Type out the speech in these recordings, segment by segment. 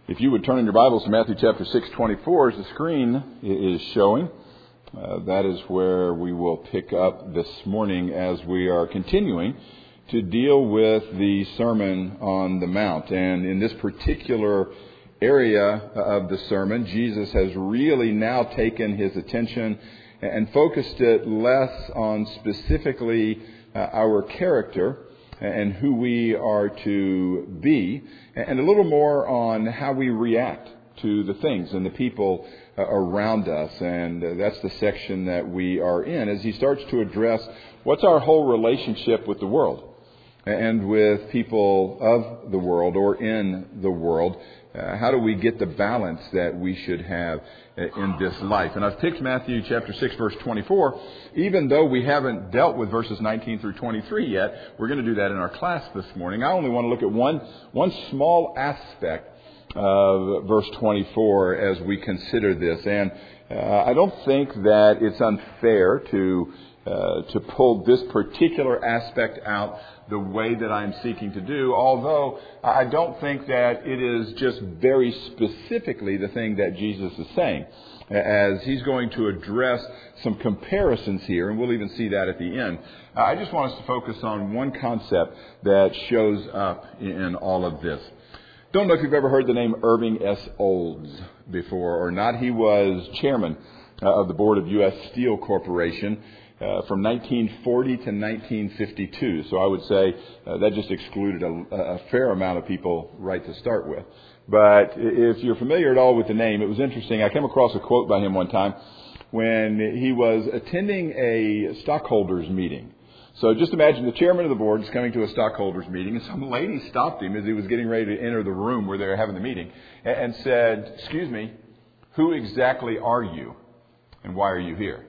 If you would turn in your Bibles to Matthew chapter 6:24, as the screen is showing, that is where we will pick up this morning as we are continuing to deal with the Sermon on the Mount. And in this particular area of the sermon, Jesus has really now taken his attention and focused it less on specifically our character and who we are to be, and a little more on how we react to the things and the people around us. And that's the section that we are in as he starts to address what's our whole relationship with the world and with people of the world or in the world. How do we get the balance that we should have in this life? And I've picked Matthew chapter 6, verse 24. Even though we haven't dealt with verses 19 through 23 yet, we're going to do that in our class this morning. I only want to look at one small aspect of verse 24 as we consider this. And I don't think that it's unfair to pull this particular aspect out the way that I'm seeking to do, although I don't think that it is just very specifically the thing that Jesus is saying, as he's going to address some comparisons here, and we'll even see that at the end. I just want us to focus on one concept that shows up in all of this. Don't know if you've ever heard the name Irving S. Olds before or not. He was chairman of the board of U.S. Steel Corporation from 1940 to 1952. So I would say that just excluded a fair amount of people right to start with. But if you're familiar at all with the name, it was interesting. I came across a quote by him one time when he was attending a stockholders meeting. So just imagine the chairman of the board is coming to a stockholders meeting, and some lady stopped him as he was getting ready to enter the room where they were having the meeting and said, "Excuse me, who exactly are you and why are you here?"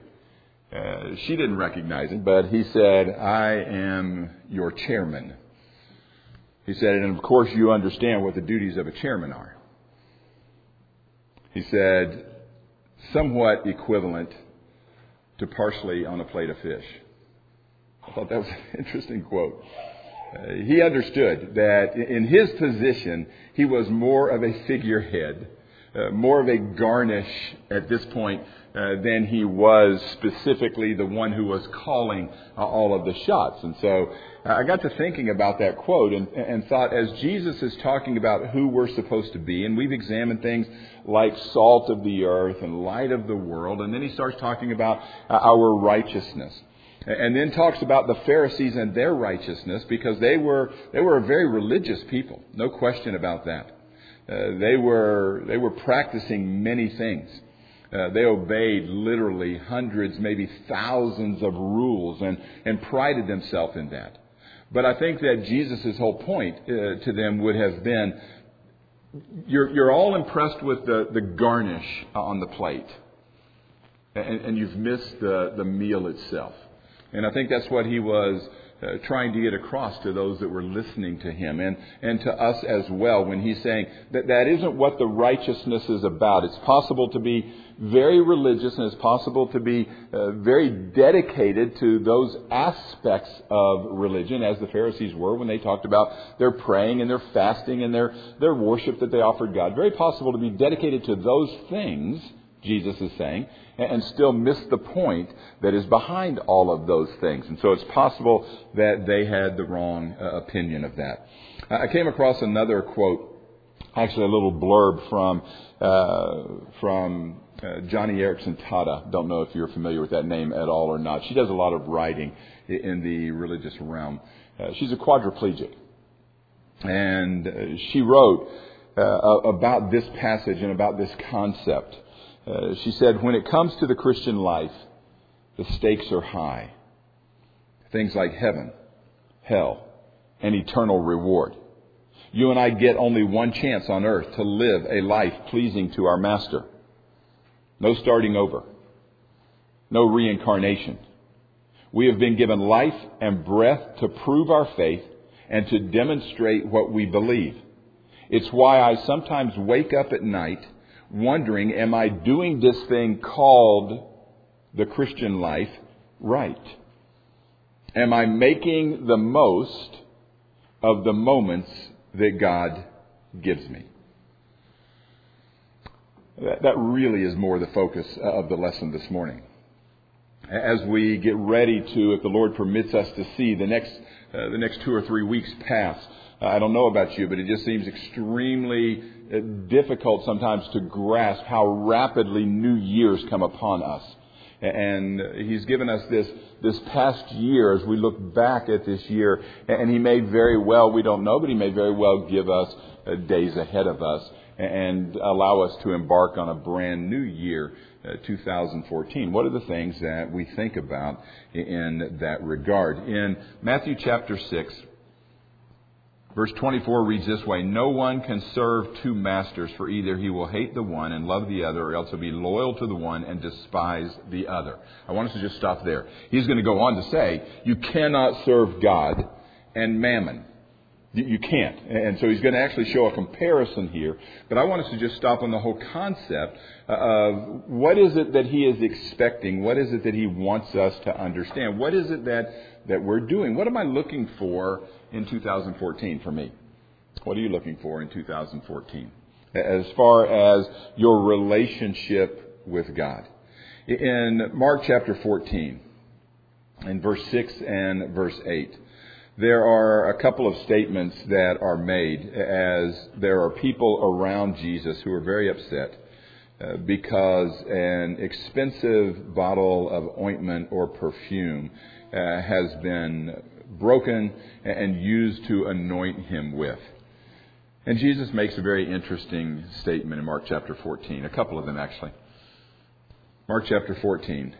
She didn't recognize him, but he said, "I am your chairman." He said, "And of course you understand what the duties of a chairman are." He said, "Somewhat equivalent to parsley on a plate of fish." I thought that was an interesting quote. He understood that in his position, he was more of a figurehead, more of a garnish at this point than he was specifically the one who was calling all of the shots. And so I got to thinking about that quote and thought, as Jesus is talking about who we're supposed to be, and we've examined things like salt of the earth and light of the world, and then he starts talking about our righteousness. And then talks about the Pharisees and their righteousness, because they were a very religious people, no question about that. They were practicing many things. They obeyed literally hundreds, maybe thousands of rules and prided themselves in that. But I think that Jesus' whole point to them would have been, you're all impressed with the garnish on the plate, and you've missed the meal itself. And I think that's what he was trying to get across to those that were listening to him and to us as well, when he's saying that isn't what the righteousness is about. It's possible to be very religious, and it's possible to be very dedicated to those aspects of religion, as the Pharisees were when they talked about their praying and their fasting and their worship that they offered God. Very possible to be dedicated to those things, Jesus is saying, and still miss the point that is behind all of those things. And so it's possible that they had the wrong opinion of that. I came across another quote, actually a little blurb from Johnny Erickson Tada. Don't know if you're familiar with that name at all or not. She does a lot of writing in the religious realm. She's a quadriplegic. And she wrote about this passage and about this concept. She said, "When it comes to the Christian life, the stakes are high. Things like heaven, hell, and eternal reward. You and I get only one chance on earth to live a life pleasing to our Master. No starting over. No reincarnation. We have been given life and breath to prove our faith and to demonstrate what we believe. It's why I sometimes wake up at night wondering, am I doing this thing called the Christian life right? Am I making the most of the moments that God gives me?" That really is more the focus of the lesson this morning. As we get ready to, if the Lord permits us to see the next 2 or 3 weeks pass, I don't know about you, but it just seems extremely difficult sometimes to grasp how rapidly new years come upon us. And He's given us this past year as we look back at this year, and He may very well, we don't know, but He may very well give us days ahead of us and allow us to embark on a brand new year, 2014. What are the things that we think about in that regard? In Matthew chapter 6, verse 24 reads this way: "No one can serve two masters, for either he will hate the one and love the other, or else he'll be loyal to the one and despise the other." I want us to just stop there. He's going to go on to say, you cannot serve God and mammon. You can't. And so he's going to actually show a comparison here. But I want us to just stop on the whole concept of what is it that he is expecting? What is it that he wants us to understand? What is it that we're doing? What am I looking for in 2014 for me? What are you looking for in 2014? As far as your relationship with God. In Mark chapter 14, in verse 6 and verse 8, there are a couple of statements that are made as there are people around Jesus who are very upset because an expensive bottle of ointment or perfume has been broken and used to anoint him with. And Jesus makes a very interesting statement in Mark chapter 14, a couple of them actually. Mark chapter 14.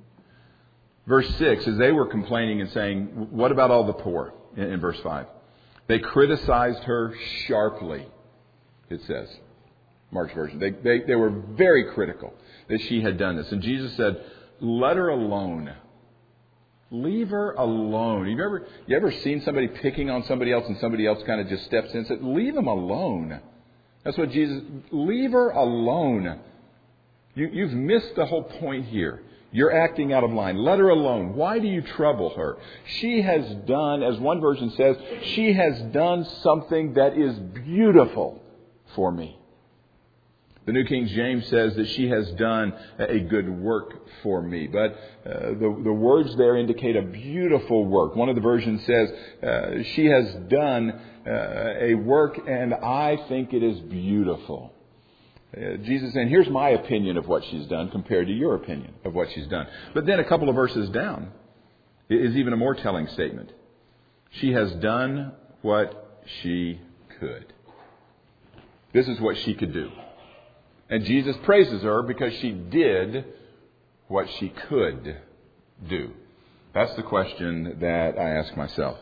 Verse 6, as they were complaining and saying, what about all the poor? In verse 5. They criticized her sharply, it says. Mark's version. They were very critical that she had done this. And Jesus said, let her alone. Leave her alone. You ever seen somebody picking on somebody else and somebody else kind of just steps in and said, leave them alone. That's what Jesus, leave her alone. You've missed the whole point here. You're acting out of line. Let her alone. Why do you trouble her? She has done, as one version says, she has done something that is beautiful for me. The New King James says that she has done a good work for me. But the words there indicate a beautiful work. One of the versions says, she has done a work and I think it is beautiful. Jesus saying, here's my opinion of what she's done compared to your opinion of what she's done. But then a couple of verses down is even a more telling statement. She has done what she could. This is what she could do. And Jesus praises her because she did what she could do. That's the question that I ask myself.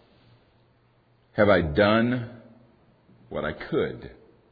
Have I done what I could?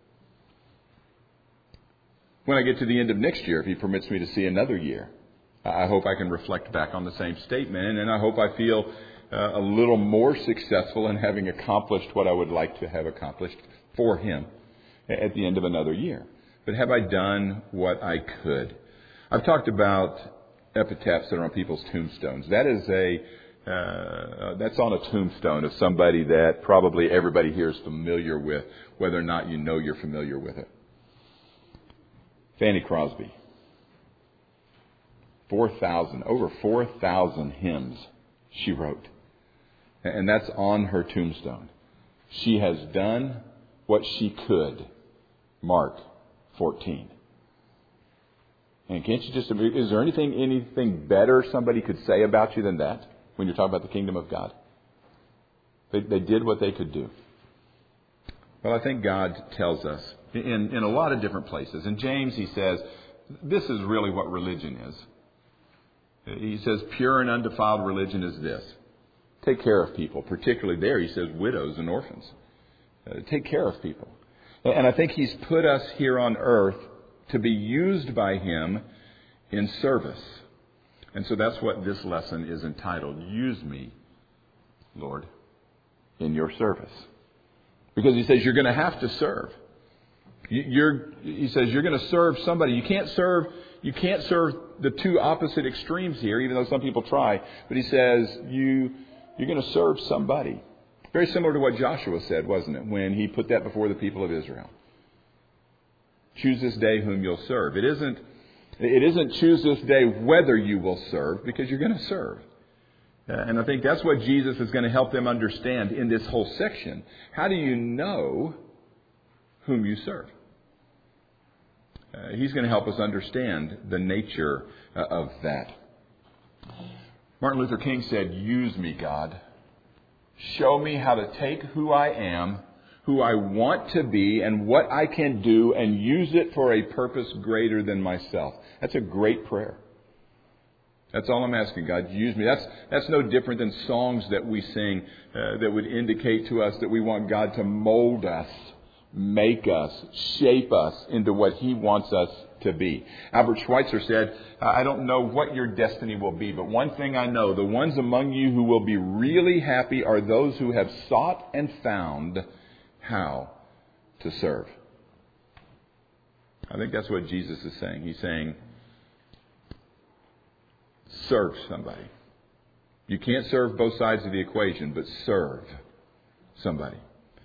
When I get to the end of next year, if He permits me to see another year, I hope I can reflect back on the same statement, and I hope I feel a little more successful in having accomplished what I would like to have accomplished for Him at the end of another year. But have I done what I could? I've talked about epitaphs that are on people's tombstones. That is that's on a tombstone of somebody that probably everybody here is familiar with, whether or not you know you're familiar with it. Fanny Crosby. Over 4,000 hymns she wrote. And that's on her tombstone. She has done what she could. Mark 14. And can't you just, is there anything better somebody could say about you than that when you're talking about the kingdom of God? They did what they could do. Well, I think God tells us in a lot of different places. In James, he says, this is really what religion is. He says, pure and undefiled religion is this. Take care of people. Particularly there, he says, widows and orphans. Take care of people. And I think He's put us here on earth to be used by Him in service. And so that's what this lesson is entitled. Use me, Lord, in your service. Because He says you're going to have to serve. He says you're going to serve somebody. You can't serve the two opposite extremes here, even though some people try. But He says you're going to serve somebody. Very similar to what Joshua said, wasn't it, when he put that before the people of Israel. Choose this day whom you'll serve. It isn't choose this day whether you will serve, because you're going to serve. And I think that's what Jesus is going to help them understand in this whole section. How do you know whom you serve? He's going to help us understand the nature of that. Martin Luther King said, "Use me, God. Show me how to take who I am, who I want to be, and what I can do, and use it for a purpose greater than myself." That's a great prayer. That's all I'm asking, God. Use me. That's no different than songs that we sing that would indicate to us that we want God to mold us, make us, shape us into what He wants us to be. Albert Schweitzer said, "I don't know what your destiny will be, but one thing I know, the ones among you who will be really happy are those who have sought and found how to serve." I think that's what Jesus is saying. He's saying, serve somebody. You can't serve both sides of the equation, but serve somebody.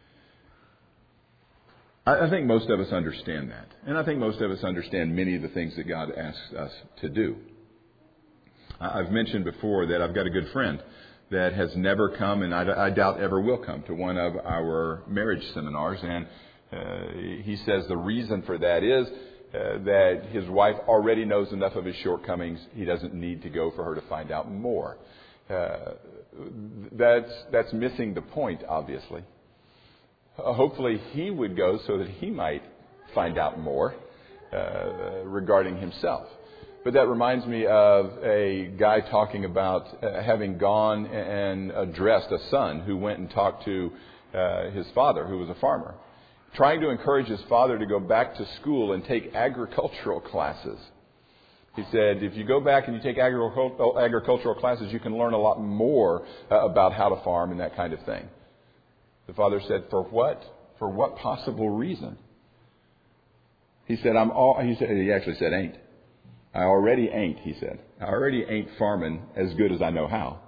I think most of us understand that. And I think most of us understand many of the things that God asks us to do. I've mentioned before that I've got a good friend that has never come, and I doubt ever will come, to one of our marriage seminars. And he says the reason for that is that his wife already knows enough of his shortcomings. He doesn't need to go for her to find out more. That's missing the point, obviously. Hopefully he would go so that he might find out more regarding himself. But that reminds me of a guy talking about having gone and addressed a son who went and talked to his father, who was a farmer, trying to encourage his father to go back to school and take agricultural classes. He said, if you go back and you take agricultural classes, you can learn a lot more about how to farm and that kind of thing. The father said, "For what? For what possible reason?" He said, he actually said, "Ain't. I already ain't," he said. "I already ain't farming as good as I know how."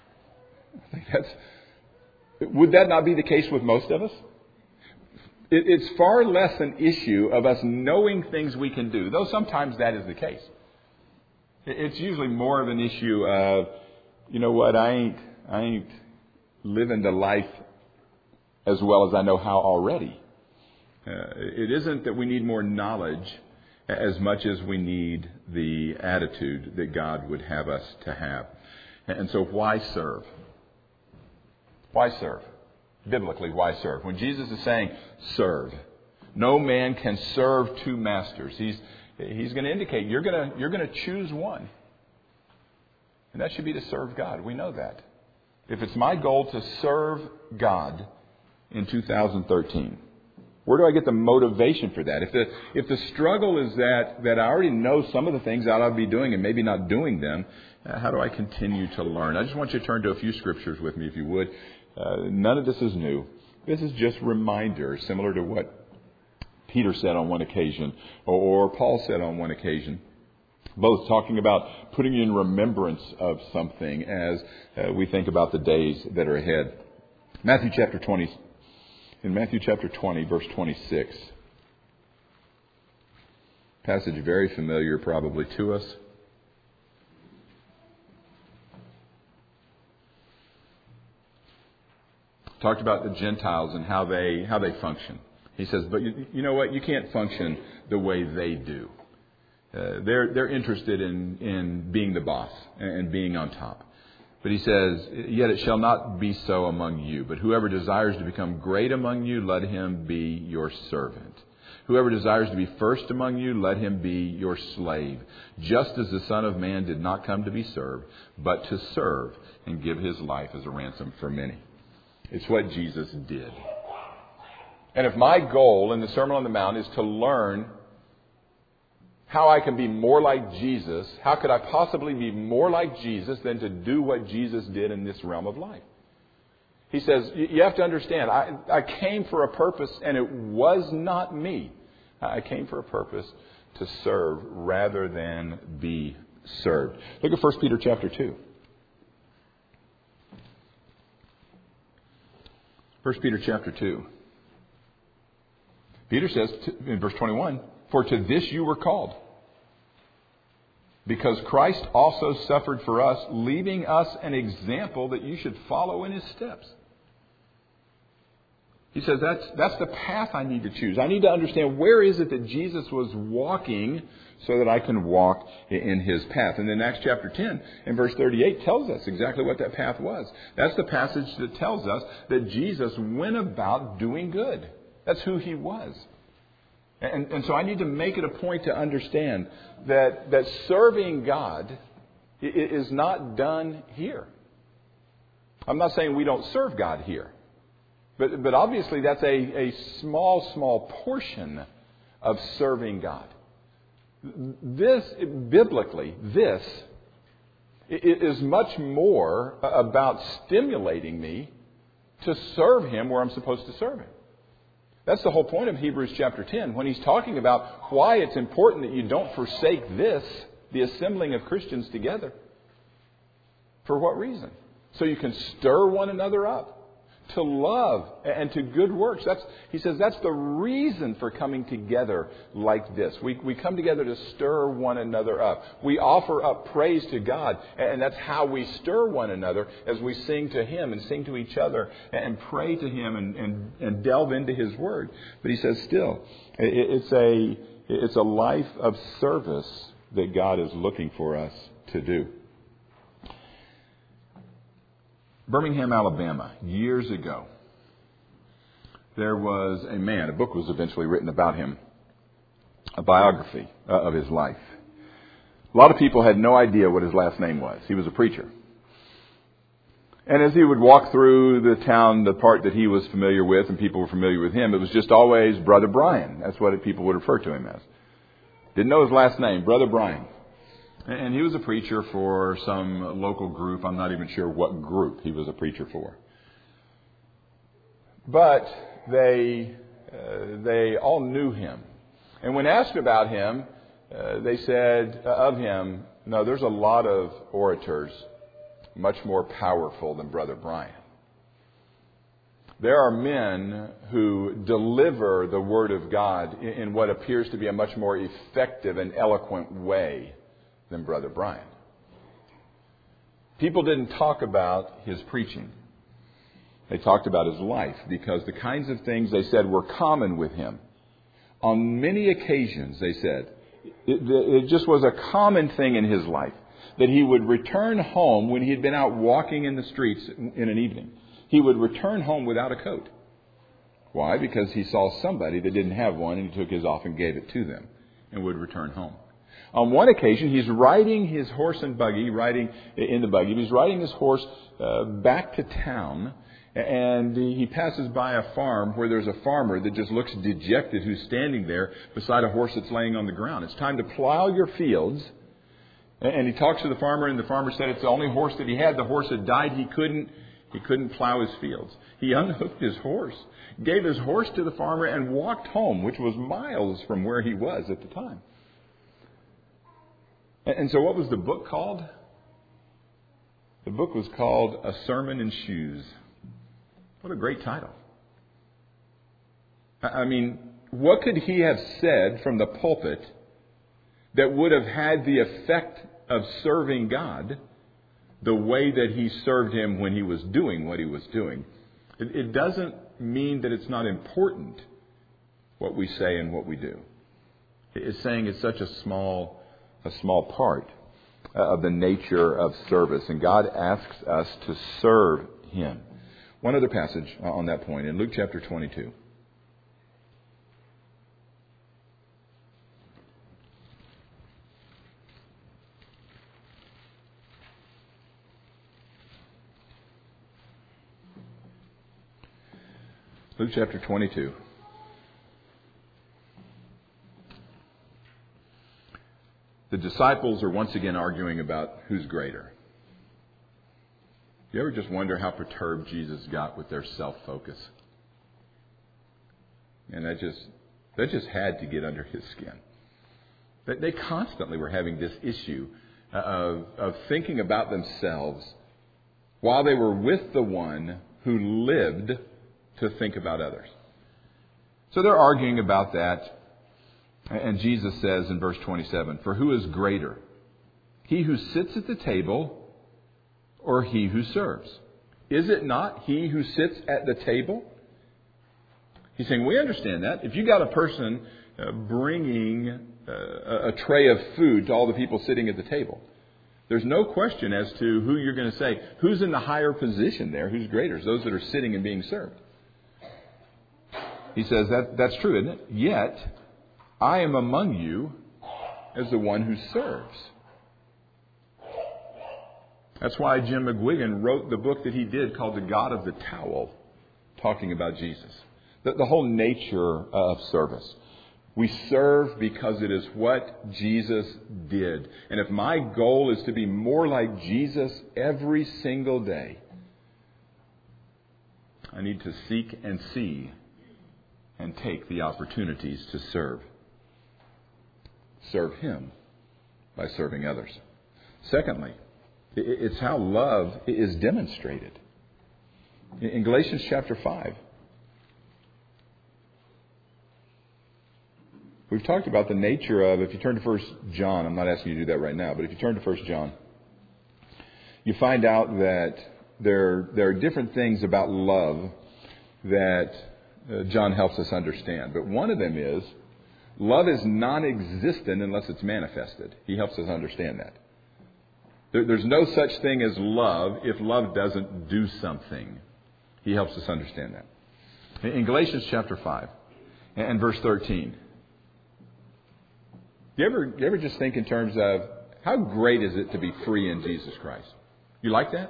I think would that not be the case with most of us? It's far less an issue of us knowing things we can do, though sometimes that is the case. It's usually more of an issue of, you know what, I ain't living the life as well as I know how already. It isn't that we need more knowledge as much as we need the attitude that God would have us to have. And so why serve? Why serve? Biblically, why serve? When Jesus is saying, serve, no man can serve two masters. He's going to indicate you're going to choose one. And that should be to serve God. We know that. If it's my goal to serve God in 2013, where do I get the motivation for that? If the struggle is that I already know some of the things I ought to be doing and maybe not doing them, how do I continue to learn? I just want you to turn to a few scriptures with me, if you would. None of this is new. This is just reminders, similar to what Peter said on one occasion, or Paul said on one occasion. Both talking about putting you in remembrance of something as we think about the days that are ahead. Matthew chapter 20, verse 26. Passage very familiar probably to us. Talked about the Gentiles and how they function. He says, but you know what? You can't function the way they do. They're interested in being the boss and being on top. But he says, yet it shall not be so among you. But whoever desires to become great among you, let him be your servant. Whoever desires to be first among you, let him be your slave. Just as the Son of Man did not come to be served, but to serve and give his life as a ransom for many. It's what Jesus did. And if my goal in the Sermon on the Mount is to learn how I can be more like Jesus, how could I possibly be more like Jesus than to do what Jesus did in this realm of life? He says, you have to understand, I came for a purpose, and it was not me. I came for a purpose to serve rather than be served. Look at 1 Peter chapter 2. 1 Peter chapter 2. Peter says in verse 21, "For to this you were called, because Christ also suffered for us, leaving us an example that you should follow in His steps." He says that's the path I need to choose. I need to understand where is it that Jesus was walking so that I can walk in His path. And then Acts chapter 10 and verse 38 tells us exactly what that path was. That's the passage that tells us that Jesus went about doing good. That's who He was. And so I need to make it a point to understand that serving God is not done here. I'm not saying we don't serve God here. But obviously that's a small portion of serving God. This, biblically, is much more about stimulating me to serve Him where I'm supposed to serve Him. That's the whole point of Hebrews chapter 10, when he's talking about why it's important that you don't forsake this, the assembling of Christians together. For what reason? So you can stir one another up to love and to good works. He says that's the reason for coming together like this. We come together to stir one another up. We offer up praise to God, and that's how we stir one another as we sing to Him and sing to each other and pray to Him and delve into His Word. But he says still, it's a life of service that God is looking for us to do. Birmingham, Alabama, years ago, there was a man, a book was eventually written about him, a biography of his life. A lot of people had no idea what his last name was. He was a preacher. And as he would walk through the town, the part that he was familiar with and people were familiar with him, it was just always Brother Brian. That's what people would refer to him as. Didn't know his last name, Brother Brian. And he was a preacher for some local group. I'm not even sure what group he was a preacher for. But they all knew him. And when asked about him, they said of him, no, there's a lot of orators much more powerful than Brother Brian. There are men who deliver the Word of God in what appears to be a much more effective and eloquent way than Brother Brian. People didn't talk about his preaching. They talked about his life, because the kinds of things they said were common with him. On many occasions, they said, it just was a common thing in his life that he would return home when he had been out walking in the streets in an evening. He would return home without a coat. Why? Because he saw somebody that didn't have one, and he took his off and gave it to them and would return home. On one occasion, he's riding his horse and buggy, he's riding his horse back to town, and he passes by a farm where there's a farmer that just looks dejected, who's standing there beside a horse that's laying on the ground. It's time to plow your fields. And he talks to the farmer, and the farmer said it's the only horse that he had. The horse had died. He couldn't plow his fields. He unhooked his horse, gave his horse to the farmer, and walked home, which was miles from where he was at the time. And so what was the book called? The book was called A Sermon in Shoes. What a great title. I mean, what could he have said from the pulpit that would have had the effect of serving God the way that he served Him when he was doing what he was doing? It doesn't mean that it's not important what we say and what we do. It's saying it's such a small part of the nature of service. And God asks us to serve Him. One other passage on that point in Luke chapter 22. Luke chapter 22. The disciples are once again arguing about who's greater. You ever just wonder how perturbed Jesus got with their self-focus? And that just had to get under His skin. They constantly were having this issue of thinking about themselves while they were with the one who lived to think about others. So they're arguing about that. And Jesus says in verse 27, "For who is greater, he who sits at the table or he who serves? Is it not he who sits at the table?" He's saying, we understand that. If you got a person bringing a tray of food to all the people sitting at the table, there's no question as to who you're going to say, who's in the higher position there, who's greater? It's those that are sitting and being served. He says that's true, isn't it? Yet, I am among you as the one who serves. That's why Jim McGuigan wrote the book that he did called The God of the Towel, talking about Jesus. The whole nature of service. We serve because it is what Jesus did. And if my goal is to be more like Jesus every single day, I need to seek and see and take the opportunities to serve. Serve Him by serving others. Secondly, it's how love is demonstrated. In Galatians chapter 5, we've talked about the nature of, if you turn to 1 John, I'm not asking you to do that right now, but if you turn to 1 John, you find out that there are different things about love that John helps us understand. But one of them is, love is non-existent unless it's manifested. He helps us understand that. There's no such thing as love if love doesn't do something. He helps us understand that. In Galatians chapter 5 and verse 13, you ever just think in terms of how great is it to be free in Jesus Christ? You like that?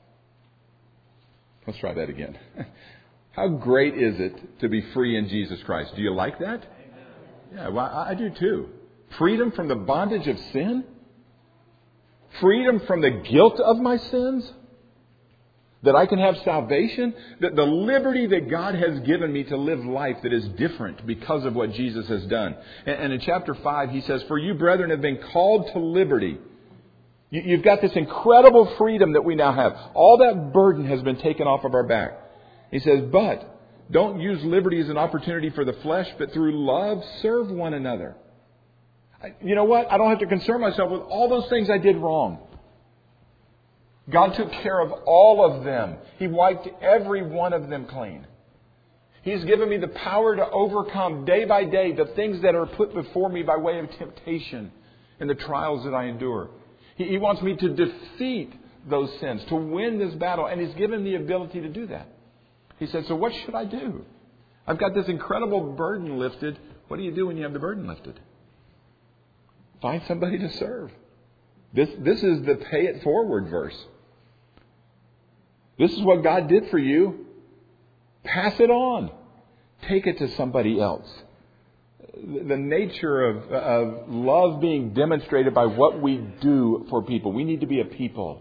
Let's try that again. How great is it to be free in Jesus Christ? Do you like that? Yeah, well, I do too. Freedom from the bondage of sin? Freedom from the guilt of my sins? That I can have salvation? That the liberty that God has given me to live life that is different because of what Jesus has done. And in chapter 5, he says, "For you, brethren, have been called to liberty." You've got this incredible freedom that we now have. All that burden has been taken off of our back. He says, "But don't use liberty as an opportunity for the flesh, but through love serve one another." You know what? I don't have to concern myself with all those things I did wrong. God took care of all of them. He wiped every one of them clean. He's given me the power to overcome day by day the things that are put before me by way of temptation and the trials that I endure. He wants me to defeat those sins, to win this battle. And He's given me the ability to do that. He said, so what should I do? I've got this incredible burden lifted. What do you do when you have the burden lifted? Find somebody to serve. This is the pay it forward verse. This is what God did for you. Pass it on. Take it to somebody else. The nature of love being demonstrated by what we do for people. We need to be a people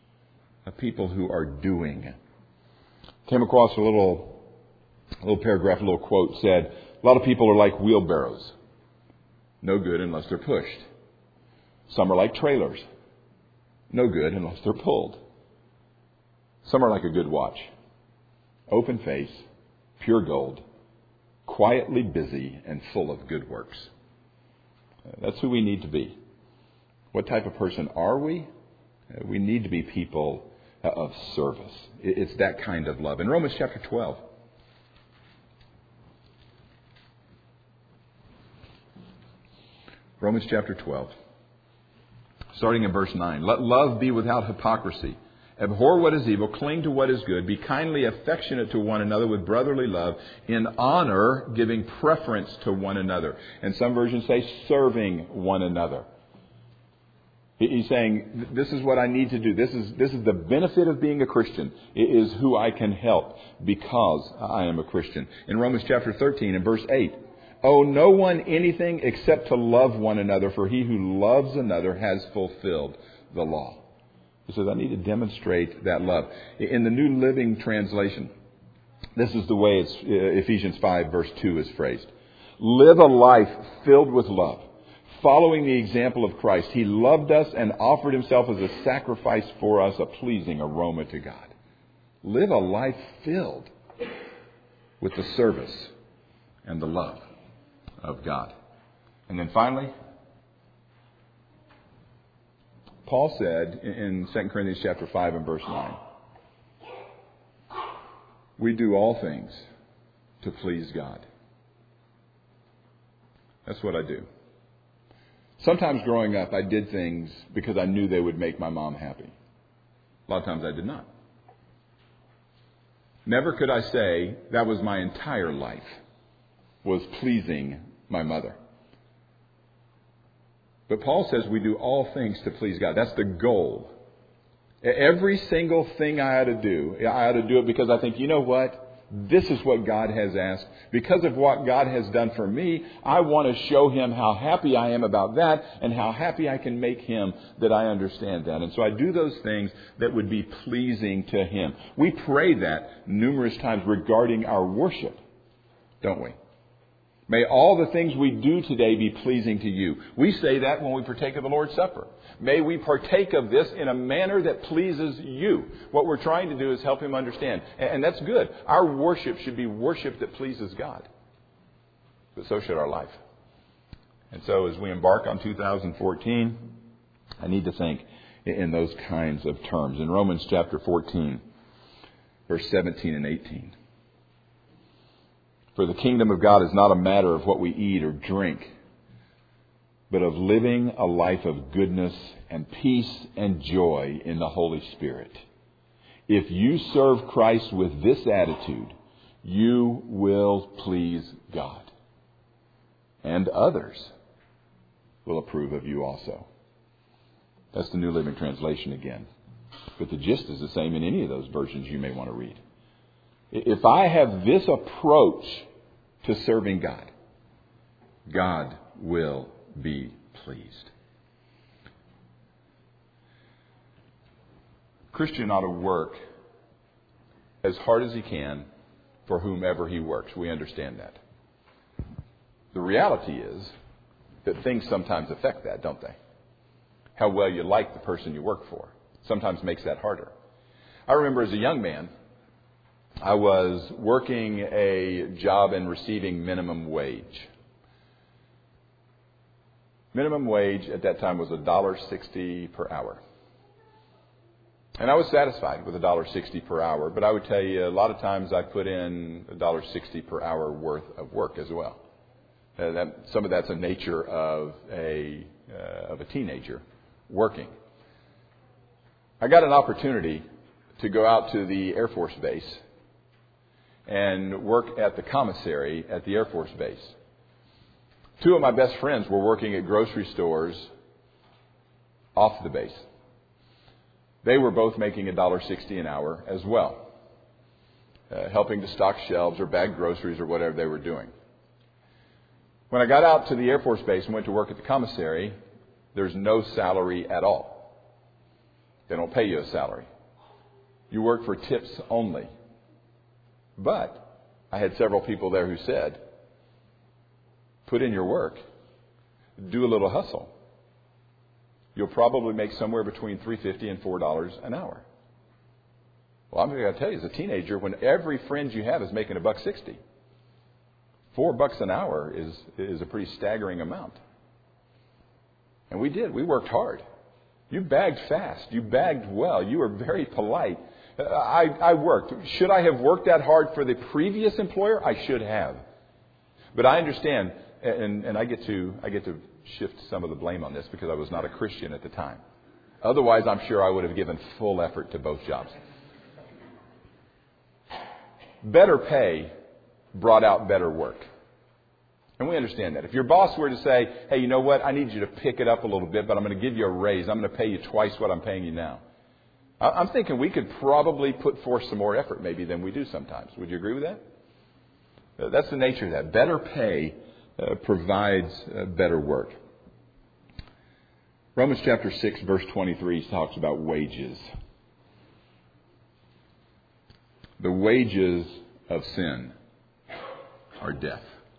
who are doing. Came across a little paragraph, a little quote said, a lot of people are like wheelbarrows. No good unless they're pushed. Some are like trailers. No good unless they're pulled. Some are like a good watch. Open face, pure gold, quietly busy and full of good works. That's who we need to be. What type of person are we? We need to be people of service. It's that kind of love. In Romans chapter 12, Romans chapter 12, starting in verse 9. Let love be without hypocrisy. Abhor what is evil, cling to what is good, be kindly affectionate to one another with brotherly love, in honor giving preference to one another. And some versions say serving one another. He's saying, this is what I need to do. This is the benefit of being a Christian. It is who I can help because I am a Christian. In Romans chapter 13 and verse 8, owe no one anything except to love one another, for he who loves another has fulfilled the law. He says, I need to demonstrate that love. In the New Living Translation, this is the way Ephesians 5 verse 2 is phrased. Live a life filled with love, following the example of Christ. He loved us and offered Himself as a sacrifice for us, a pleasing aroma to God. Live a life filled with the service and the love of God. And then finally, Paul said in 2 Corinthians chapter 5 and verse 9, we do all things to please God. That's what I do. Sometimes growing up, I did things because I knew they would make my mom happy. A lot of times I did not. Never could I say that was my entire life, was pleasing my mother. But Paul says we do all things to please God. That's the goal. Every single thing I ought to do it because I think, you know what? This is what God has asked. Because of what God has done for me, I want to show Him how happy I am about that and how happy I can make Him that I understand that. And so I do those things that would be pleasing to Him. We pray that numerous times regarding our worship, don't we? May all the things we do today be pleasing to you. We say that when we partake of the Lord's Supper. May we partake of this in a manner that pleases you. What we're trying to do is help Him understand. And that's good. Our worship should be worship that pleases God. But so should our life. And so as we embark on 2014, I need to think in those kinds of terms. In Romans chapter 14, verse 17 and 18. For the kingdom of God is not a matter of what we eat or drink, but of living a life of goodness and peace and joy in the Holy Spirit. If you serve Christ with this attitude, you will please God. And others will approve of you also. That's the New Living Translation again. But the gist is the same in any of those versions you may want to read. If I have this approach to serving God, God will be pleased. Christian ought to work as hard as he can for whomever he works. We understand that. The reality is that things sometimes affect that, don't they? How well you like the person you work for sometimes makes that harder. I remember as a young man, I was working a job and receiving minimum wage. Minimum wage at that time was $1.60 per hour. And I was satisfied with $1.60 per hour, but I would tell you a lot of times I put in $1.60 per hour worth of work as well. Some of that's a nature of a teenager working. I got an opportunity to go out to the Air Force Base and work at the commissary at the Air Force Base. Two of my best friends were working at grocery stores off the base. They were both making $1.60 an hour as well, helping to stock shelves or bag groceries or whatever they were doing. When I got out to the Air Force Base and went to work at the commissary, there's no salary at all. They don't pay you a salary. You work for tips only. But I had several people there who said, put in your work, do a little hustle. You'll probably make somewhere between $3.50 and $4 an hour. Well, I'm going to tell you, as a teenager, when every friend you have is making $1.60, $4 an hour is a pretty staggering amount. And we did. We worked hard. You bagged fast. You bagged well. You were very polite. I worked. Should I have worked that hard for the previous employer? I should have. But I understand, and I get to shift some of the blame on this because I was not a Christian at the time. Otherwise, I'm sure I would have given full effort to both jobs. Better pay brought out better work. And we understand that. If your boss were to say, hey, you know what? I need you to pick it up a little bit, but I'm going to give you a raise. I'm going to pay you twice what I'm paying you now. I'm thinking we could probably put forth some more effort maybe than we do sometimes. Would you agree with that? That's the nature of that. Better pay provides better work. Romans chapter 6, verse 23 talks about wages. The wages of sin are death.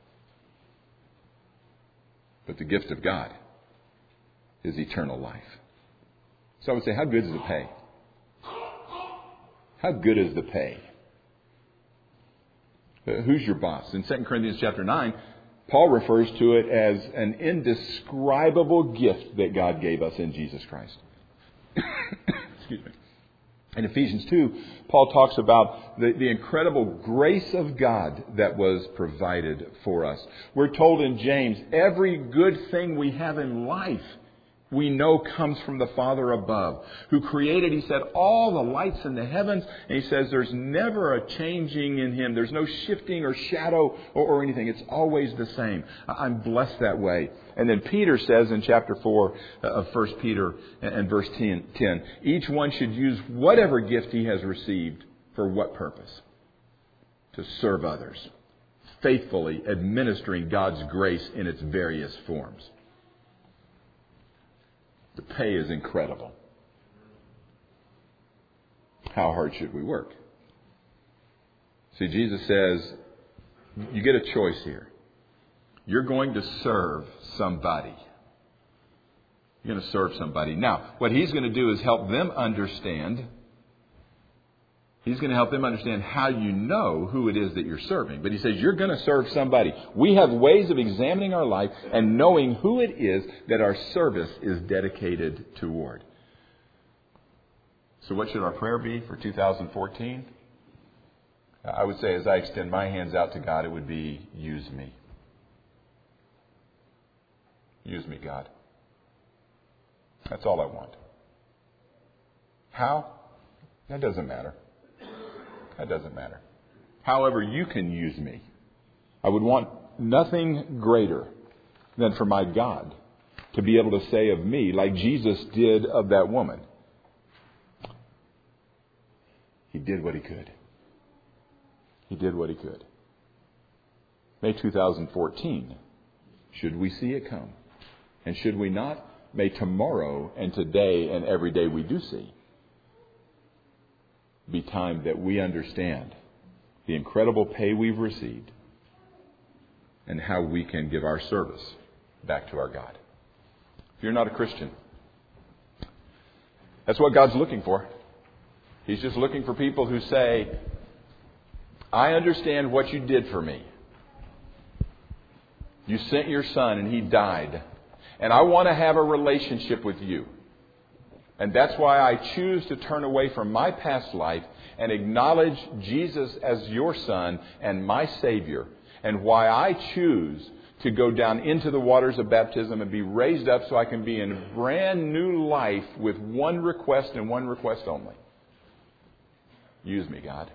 But the gift of God is eternal life. So I would say, how good is the pay? How good is the pay? Who's your boss? In 2 Corinthians chapter 9, Paul refers to it as an indescribable gift that God gave us in Jesus Christ. Excuse me. In Ephesians 2, Paul talks about the incredible grace of God that was provided for us. We're told in James, every good thing we have in life we know comes from the Father above, who created, he said, all the lights in the heavens. And he says there's never a changing in Him. There's no shifting or shadow or anything. It's always the same. I'm blessed that way. And then Peter says in chapter 4 of 1 Peter and verse 10, each one should use whatever gift he has received for what purpose? To serve others, faithfully administering God's grace in its various forms. The pay is incredible. How hard should we work? See, Jesus says, you get a choice here. You're going to serve somebody. You're going to serve somebody. Now, what He's going to do is help them understand. He's going to help them understand how you know who it is that you're serving. But He says, you're going to serve somebody. We have ways of examining our life and knowing who it is that our service is dedicated toward. So what should our prayer be for 2014? I would say as I extend my hands out to God, it would be, use me. Use me, God. That's all I want. How? That doesn't matter. That doesn't matter. However you can use me. I would want nothing greater than for my God to be able to say of me, like Jesus did of that woman, He did what He could. He did what He could. May 2014, should we see it come, and should we not, may tomorrow and today and every day we do see be time that we understand the incredible pay we've received and how we can give our service back to our God. If you're not a Christian, that's what God's looking for. He's just looking for people who say, I understand what you did for me. You sent your Son and He died. And I want to have a relationship with you. And that's why I choose to turn away from my past life and acknowledge Jesus as your Son and my Savior. And why I choose to go down into the waters of baptism and be raised up so I can be in a brand new life with one request and one request only. Use me, God.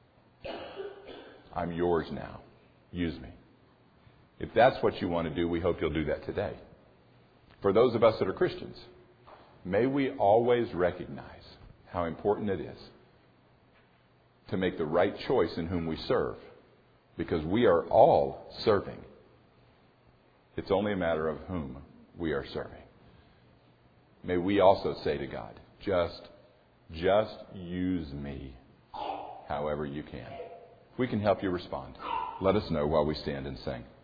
I'm yours now. Use me. If that's what you want to do, we hope you'll do that today. For those of us that are Christians, may we always recognize how important it is to make the right choice in whom we serve, because we are all serving. It's only a matter of whom we are serving. May we also say to God, just use me however you can. If we can help you respond, let us know while we stand and sing.